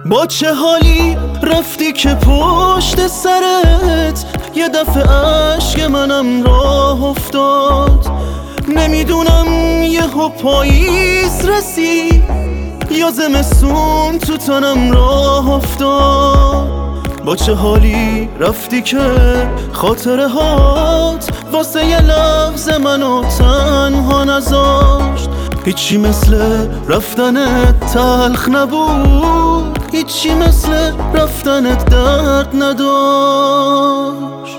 با چه حالی رفتی که پشت سرت یه دفعه عشق منم راه افتاد. نمیدونم یهو پاییز رسید یا زمستون تو تنم راه افتاد. با چه حالی رفتی که خاطره هات واسه یه لحظه منو تنها نذاشت. هیچی مثل رفتنت تلخ نبود، هیچی مثل رفتنت درد نداشت.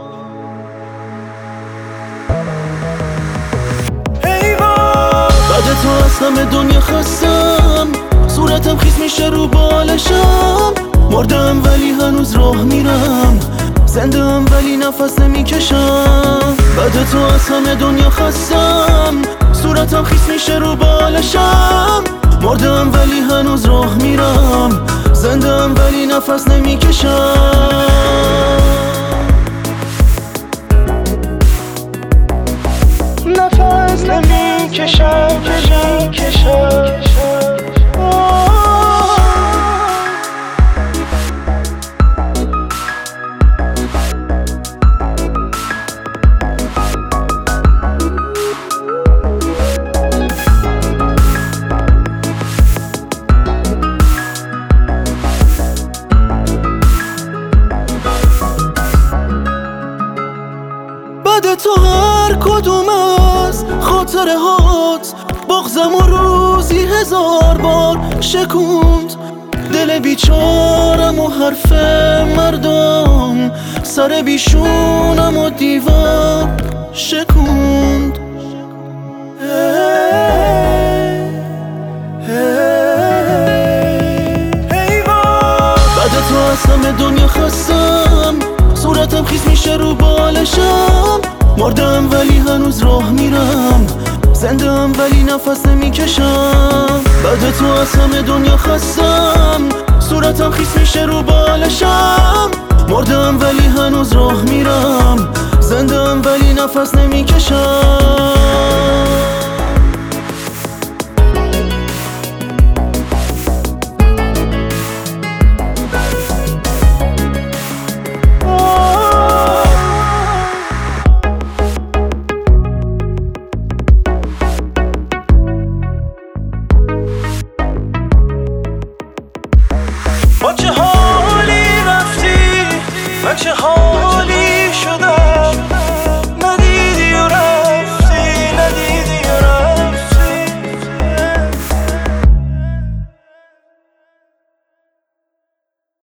بعد تو از همه دنیا خستم، صورتم خیس میشه رو بالشم. مردم ولی هنوز راه میرم، زنده‌ام ولی نفس نمیکشم. بعد تو از همه دنیا خستم، صورتم خیس میشه رو بالشم. مردم ولی هنوز راه میرم، زنده‌ام ولی نفس نمیکشم. نفس نمیکشم. بعد تو هر کدوم از خاطره هات بغضم و روزی 1000 بار شکوند. دل بیچارم و حرف مردم سر بیشونم و دیوار شکوند. بعد تو از همه دنیا خستم، صورتم خیس میشه رو بالشم. مردم ولی هنوز راه میرم، زنده‌ام ولی نفس نمیکشم. بعد تو از همه دنیا خستم، صورتم خیس میشه رو بالشم. مردم ولی هنوز راه میرم، زنده‌ام ولی نفس نمیکشم. با چه